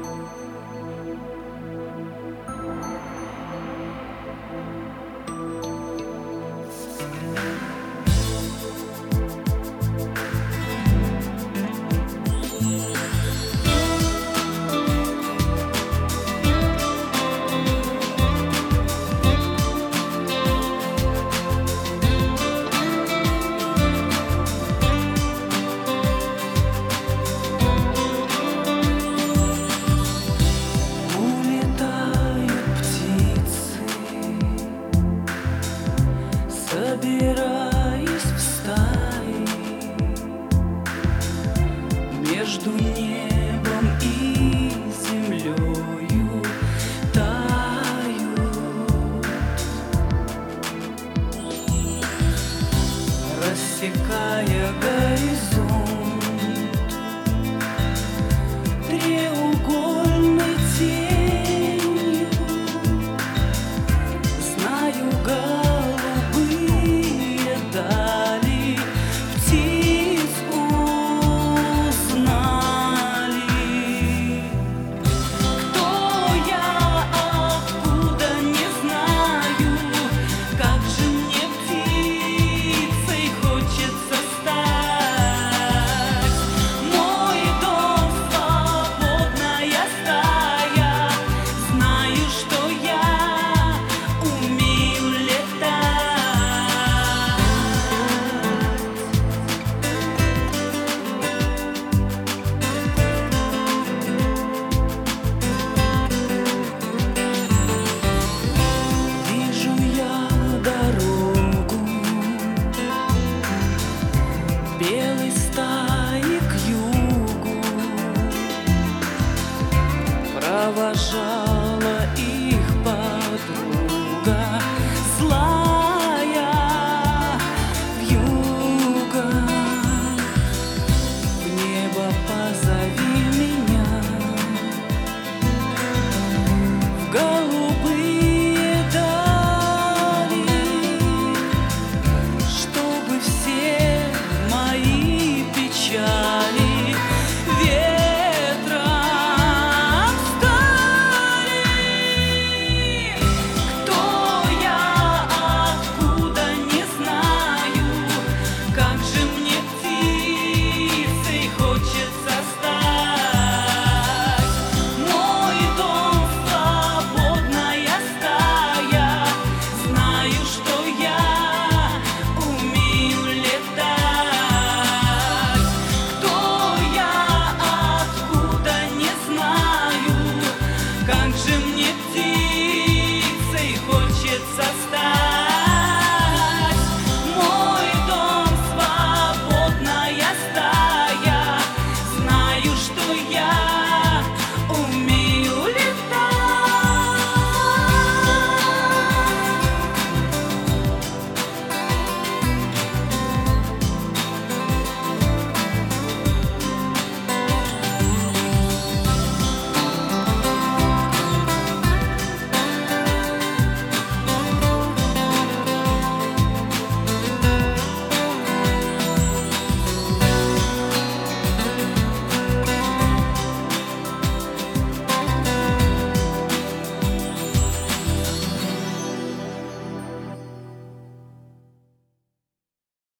Собираясь в стаи между небом и землею тают, рассекая горизонт треугольной тенью. Знаю, дали птиц узнали. Кто я, откуда, не знаю. Как же мне птицей хочется стать. Мой дом — свободная стая. Знаю, что я умею летать. Дорогу белой стаи к югу провожаю.